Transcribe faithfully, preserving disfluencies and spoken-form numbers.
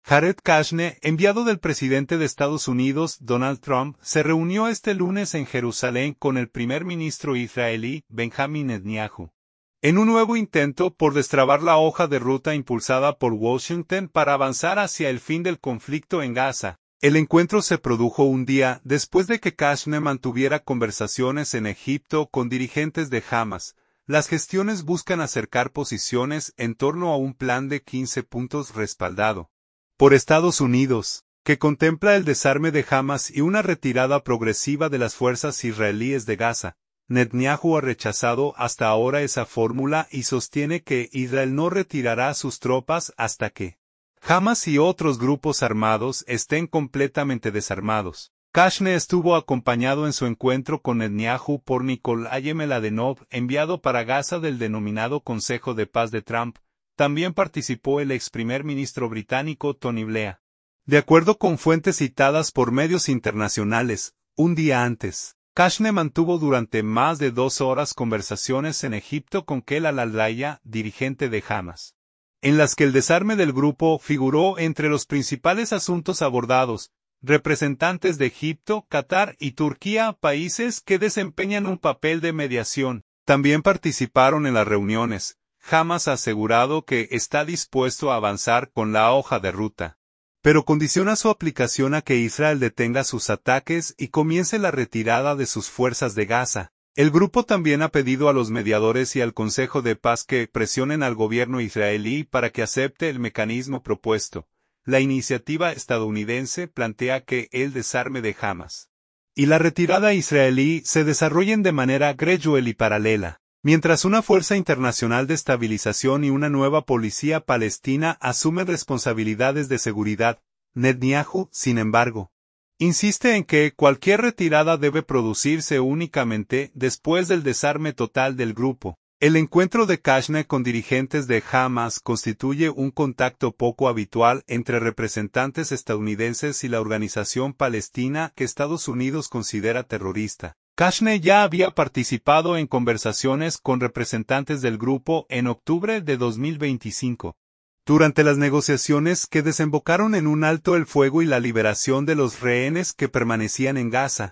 Jared Kushner, enviado del presidente de Estados Unidos, Donald Trump, se reunió este lunes en Jerusalén con el primer ministro israelí, Benjamin Netanyahu, en un nuevo intento por destrabar la hoja de ruta impulsada por Washington para avanzar hacia el fin del conflicto en Gaza. El encuentro se produjo un día después de que Kushner mantuviera conversaciones en Egipto con dirigentes de Hamas. Las gestiones buscan acercar posiciones en torno a un plan de quince puntos respaldado por Estados Unidos, que contempla el desarme de Hamas y una retirada progresiva de las fuerzas israelíes de Gaza. Netanyahu ha rechazado hasta ahora esa fórmula y sostiene que Israel no retirará sus tropas hasta que Hamas y otros grupos armados estén completamente desarmados. Kushner estuvo acompañado en su encuentro con Netanyahu por Nikolai Meladenov, enviado para Gaza del denominado Consejo de Paz de Trump. También participó el ex primer ministro británico Tony Blair. De acuerdo con fuentes citadas por medios internacionales, un día antes, Kushner mantuvo durante más de dos horas conversaciones en Egipto con Khel al-Aldaya, dirigente de Hamas, en las que el desarme del grupo figuró entre los principales asuntos abordados. Representantes de Egipto, Qatar y Turquía, países que desempeñan un papel de mediación, también participaron en las reuniones. Hamas ha asegurado que está dispuesto a avanzar con la hoja de ruta, pero condiciona su aplicación a que Israel detenga sus ataques y comience la retirada de sus fuerzas de Gaza. El grupo también ha pedido a los mediadores y al Consejo de Paz que presionen al gobierno israelí para que acepte el mecanismo propuesto. La iniciativa estadounidense plantea que el desarme de Hamas y la retirada israelí se desarrollen de manera gradual y paralela, mientras una fuerza internacional de estabilización y una nueva policía palestina asumen responsabilidades de seguridad. Netanyahu, sin embargo, insiste en que cualquier retirada debe producirse únicamente después del desarme total del grupo. El encuentro de Kushner con dirigentes de Hamas constituye un contacto poco habitual entre representantes estadounidenses y la organización palestina que Estados Unidos considera terrorista. Kushner ya había participado en conversaciones con representantes del grupo en octubre de dos mil veinticinco. Durante las negociaciones que desembocaron en un alto el fuego y la liberación de los rehenes que permanecían en Gaza.